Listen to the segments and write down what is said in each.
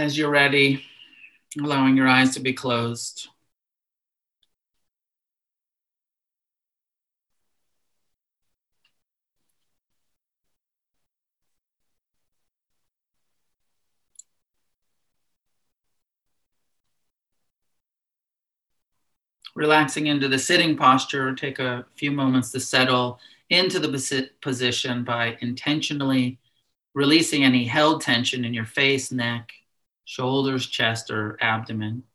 As you're ready, allowing your eyes to be closed. Relaxing into the sitting posture, take a few moments to settle into the position by intentionally releasing any held tension in your face, neck, shoulders, chest, or abdomen.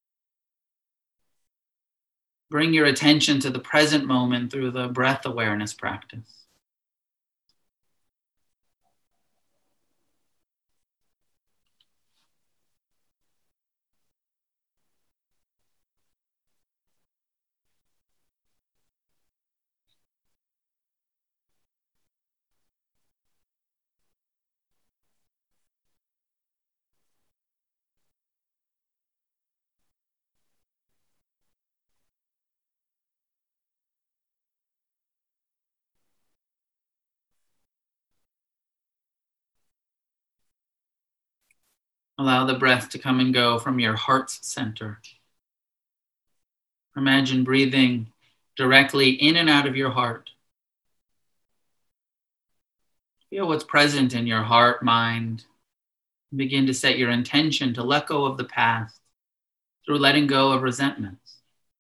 Bring your attention to the present moment through the breath awareness practice. Allow the breath to come and go from your heart's center. Imagine breathing directly in and out of your heart. Feel what's present in your heart, mind. Begin to set your intention to let go of the past through letting go of resentments.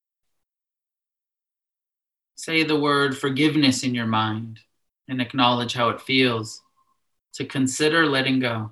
Say the word forgiveness in your mind and acknowledge how it feels to consider letting go.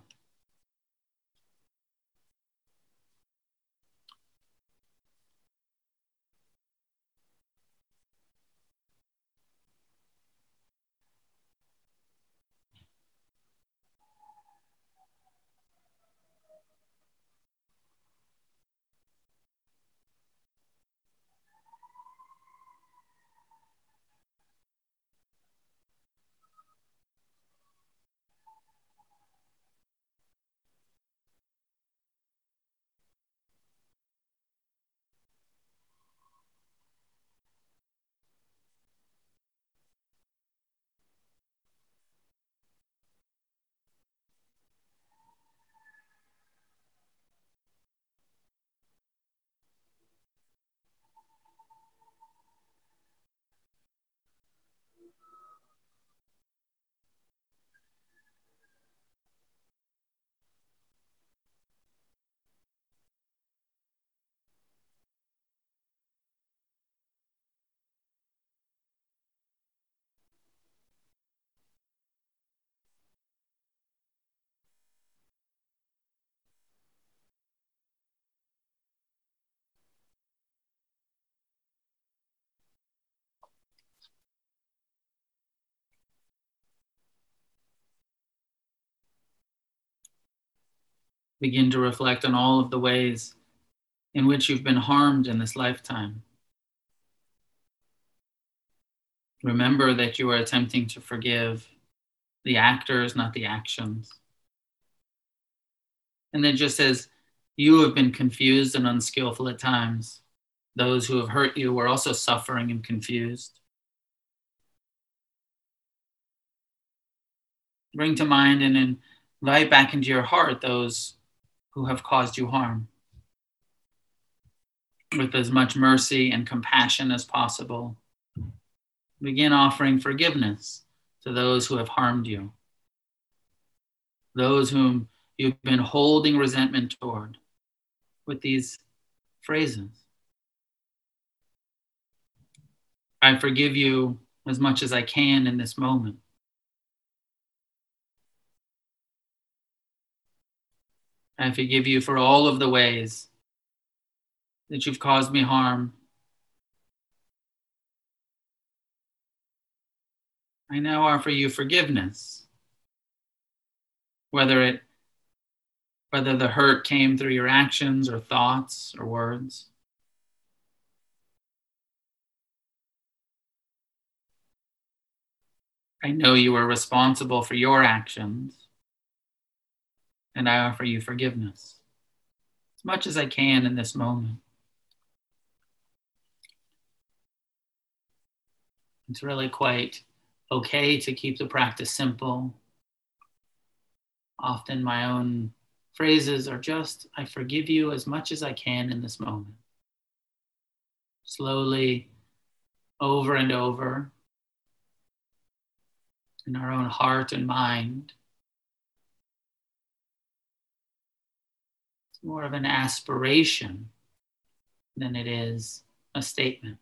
Begin to reflect on all of the ways in which you've been harmed in this lifetime. Remember that you are attempting to forgive the actors, not the actions. And then just as you have been confused and unskillful at times, those who have hurt you were also suffering and confused. Bring to mind and invite back into your heart those who have caused you harm. With as much mercy and compassion as possible, begin offering forgiveness to those who have harmed you, those whom you've been holding resentment toward, with these phrases. I forgive you as much as I can in this moment. I forgive you for all of the ways that you've caused me harm. I now offer you forgiveness, whether the hurt came through your actions or thoughts or words. I know you were responsible for your actions, and I offer you forgiveness as much as I can in this moment. It's really quite okay to keep the practice simple. Often my own phrases are just, I forgive you as much as I can in this moment. Slowly, over and over, in our own heart and mind. It's more of an aspiration than it is a statement.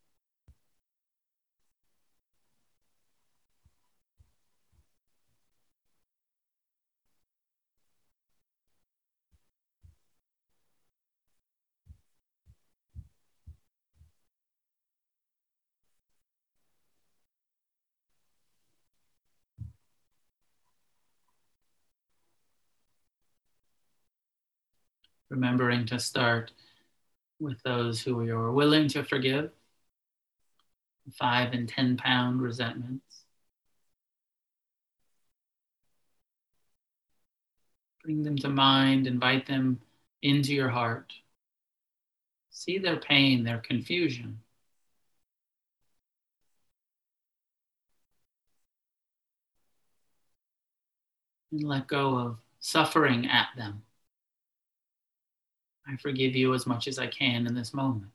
Remembering to start with those who you're willing to forgive, 5 and 10 pound resentments. Bring them to mind, invite them into your heart. See their pain, their confusion. And let go of suffering at them. I forgive you as much as I can in this moment.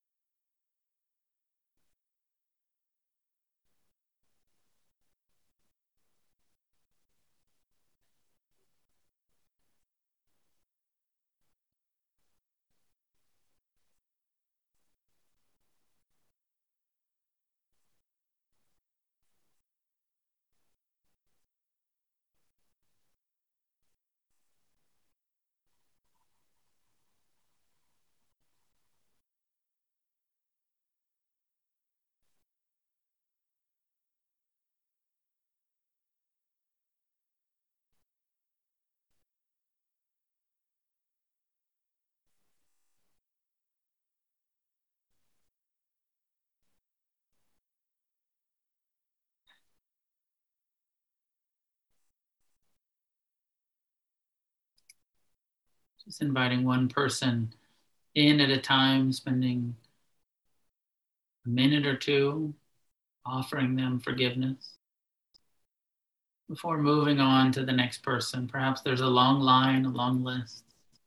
Just inviting one person in at a time, spending a minute or two, offering them forgiveness before moving on to the next person. Perhaps there's a long line, a long list.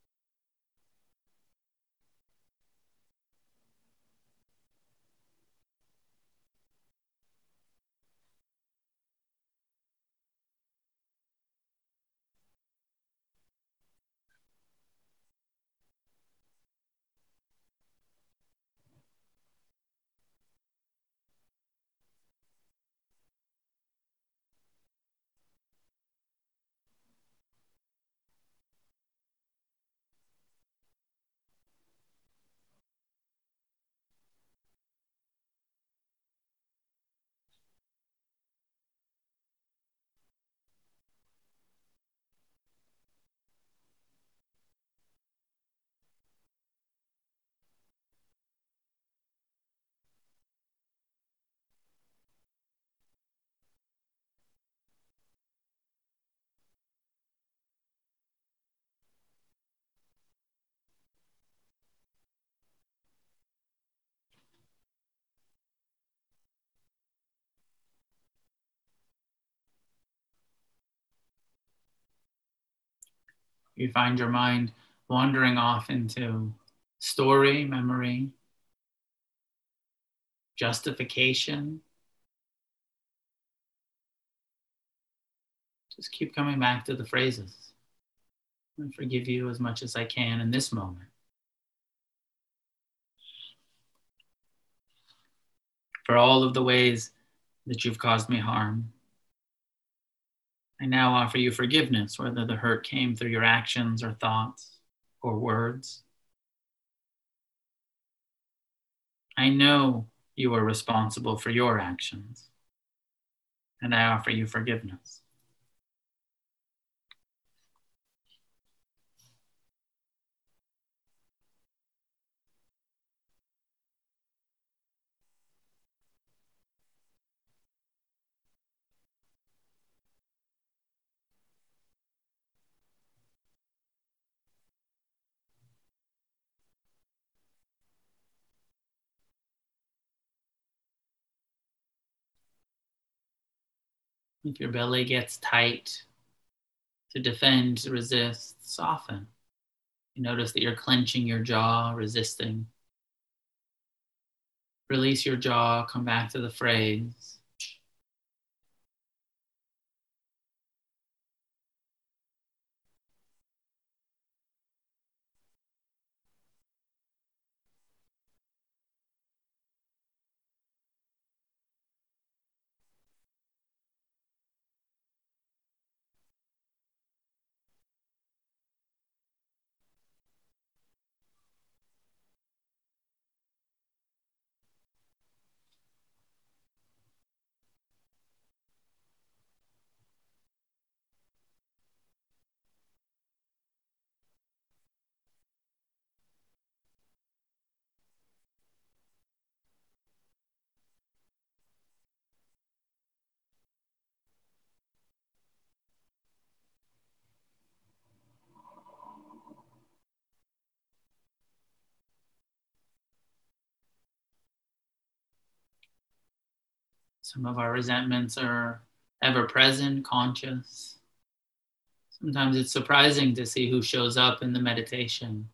You find your mind wandering off into story, memory, justification. Just keep coming back to the phrases. I forgive you as much as I can in this moment. For all of the ways that you've caused me harm, I now offer you forgiveness, whether the hurt came through your actions or thoughts or words. I know you are responsible for your actions, and I offer you forgiveness. If your belly gets tight, to defend, to resist, soften. You notice that you're clenching your jaw, resisting. Release your jaw, come back to the phrase. Some of our resentments are ever present, conscious. Sometimes it's surprising to see who shows up in the meditation.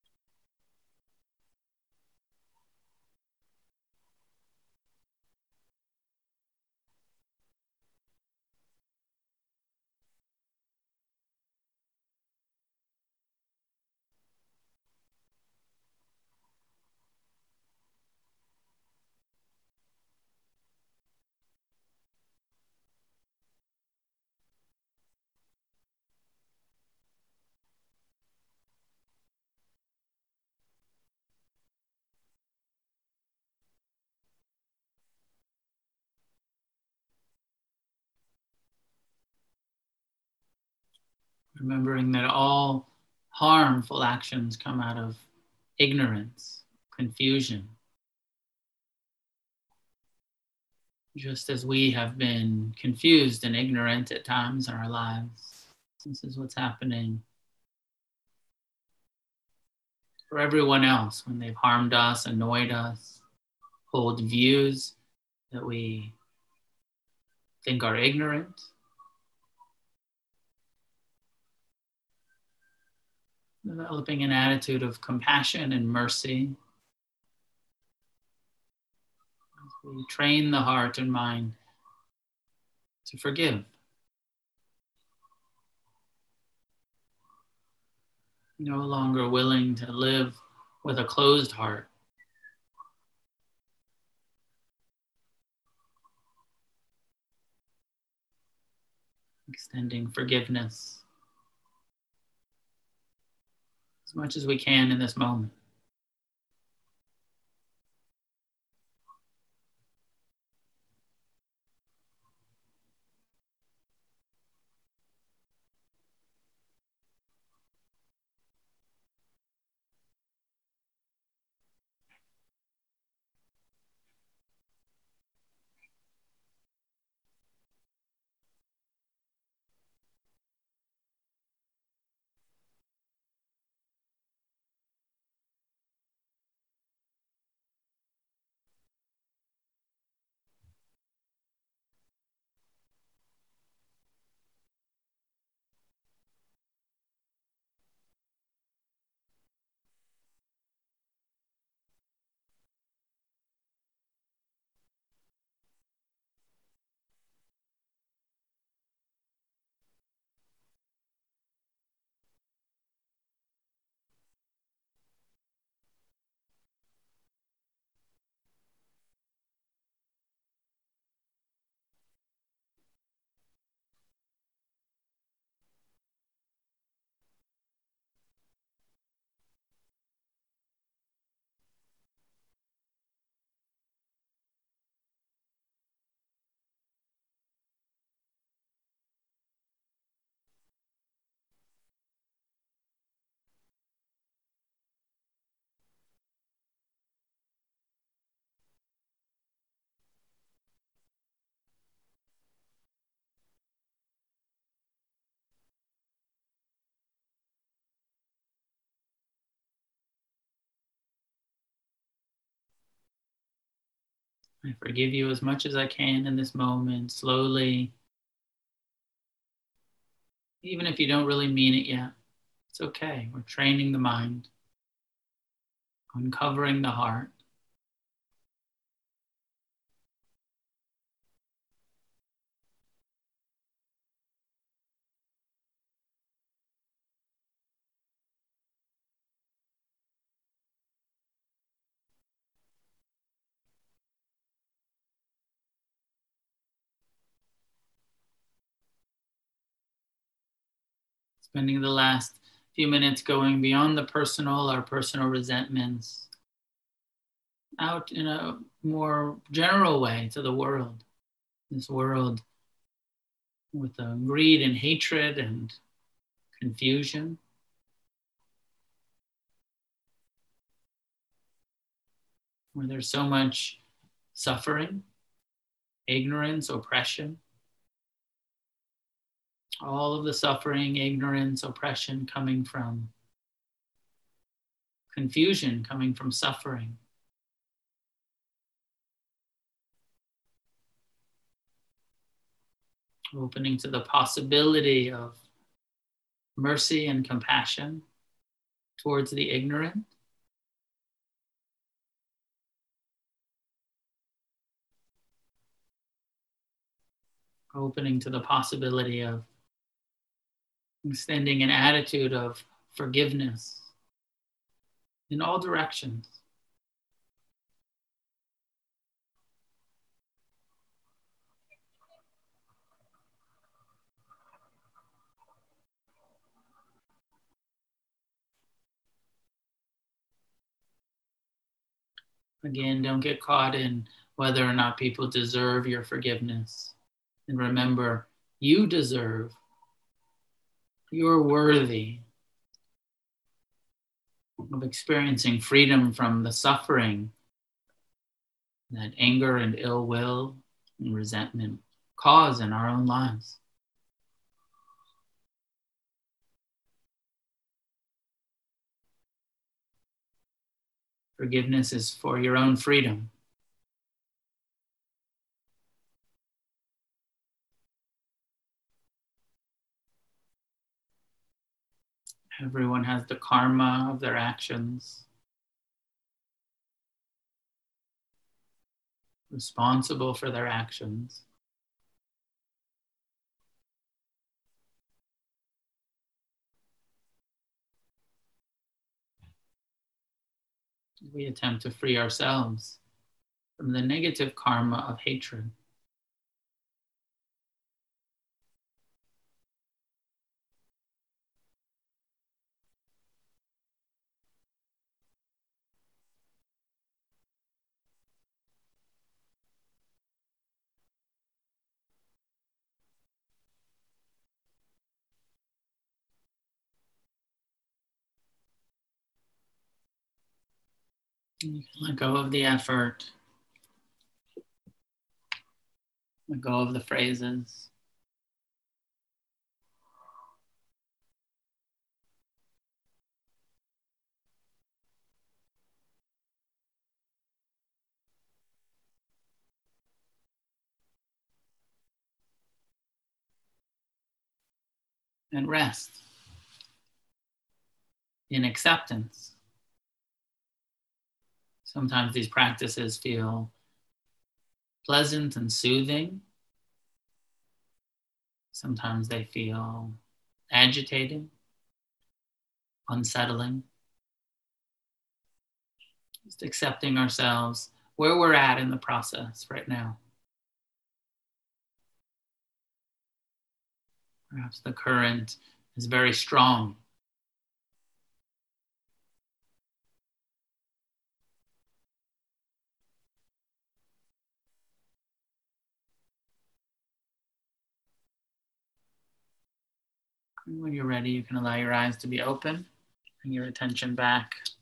Remembering that all harmful actions come out of ignorance, confusion. Just as we have been confused and ignorant at times in our lives, this is what's happening for everyone else when they've harmed us, annoyed us, hold views that we think are ignorant. Developing an attitude of compassion and mercy. We train the heart and mind to forgive. No longer willing to live with a closed heart. Extending forgiveness as much as we can in this moment. I forgive you as much as I can in this moment, slowly Even if you don't really mean it yet, it's okay. We're training the mind, uncovering the heart. Spending the last few minutes going beyond the personal, our personal resentments, out in a more general way to the world. This world with greed and hatred and confusion, where there's so much suffering, ignorance, oppression. All of the suffering, ignorance, oppression coming from confusion, coming from suffering. Opening to the possibility of mercy and compassion towards the ignorant. Opening to the possibility of extending an attitude of forgiveness in all directions. Again, don't get caught in whether or not people deserve your forgiveness. And remember, you deserve, you're worthy of experiencing freedom from the suffering that anger and ill will and resentment cause in our own lives. Forgiveness is for your own freedom. Everyone has the karma of their actions, responsible for their actions. We attempt to free ourselves from the negative karma of hatred. You can let go of the effort, let go of the phrases. And rest in acceptance. Sometimes these practices feel pleasant and soothing. Sometimes they feel agitating, unsettling. Just accepting ourselves where we're at in the process right now. Perhaps the current is very strong. And when you're ready, you can allow your eyes to be open and your attention back